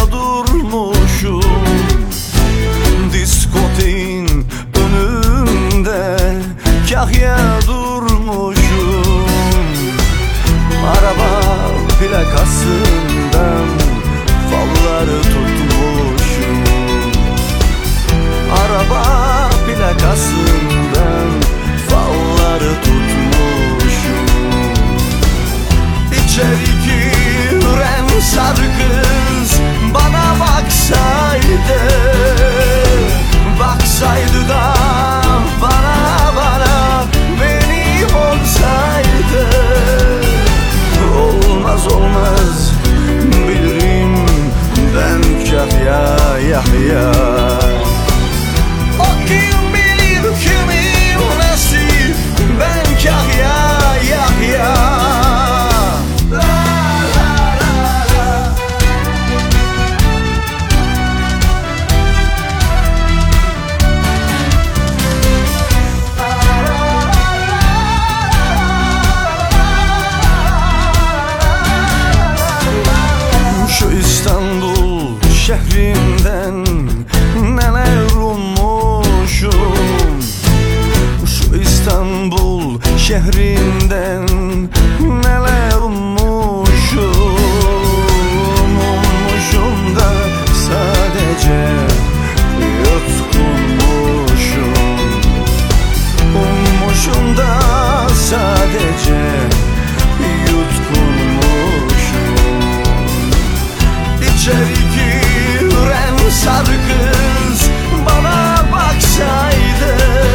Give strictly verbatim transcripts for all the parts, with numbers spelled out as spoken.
durmuşum diskoteğin önünde, kahya durmuşum. Araba plakasından falları tutmuşum. Araba plakasından falları tutmuşum. İçeri giren sarı kız bana baksaydı, baksaydı da bana bana benim olsaydı. Olmaz olmaz bilirim ben Kahya Yahya. O kim bilir kimin nasip, ben Kahya Yahya. İstanbul şehrinden neler ummuşum. Şu İstanbul şehrinden neler ummuşum. Ummuşum da sadece yutkunmuşum. Ummuşum da sadece yutkunmuşum. İçeri giren sarı kız bana baksaydı,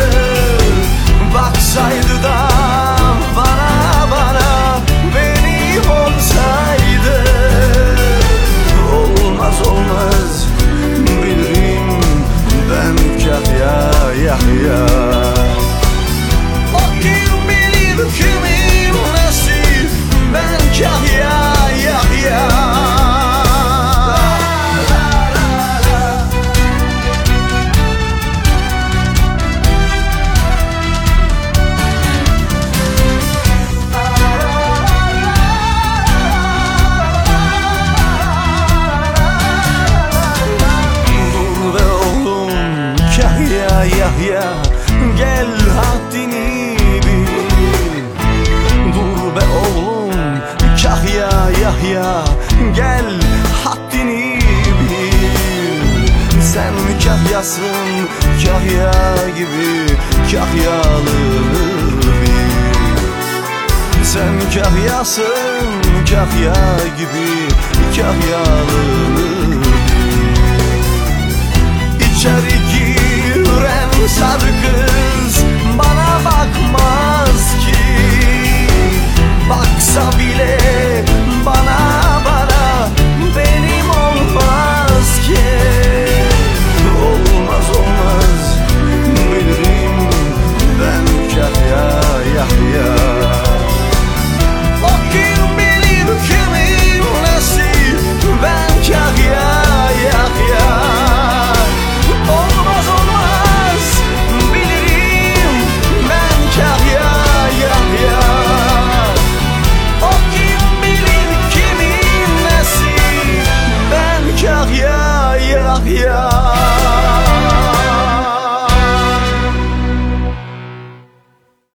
baksaydı da bana bana benim olsaydı. Olmaz olmaz bilirim ben Kahya Yahya. O kim bilir kimin nasip, ben Kahya Yahya. Yahya gel haddini bil. Dur be oğlum Kahya Yahya gel haddini bil. Sen kahyasın Kahya gibi kahyalıdır bil. Sen kahyasın Kahya gibi kahyalıdır bil. İçeri giren sarı kız bana bakmaz ki, baksa bile bana bana benim olmaz ki. Olmaz olmaz bilirim ben Kahya Yahya. O kim bilir kimin nasip, ben Kahya Yahya. Olmaz olmaz bilirim ben Kahya Yahya. O kim bilir kimin nasip, ben Kahya Yahya.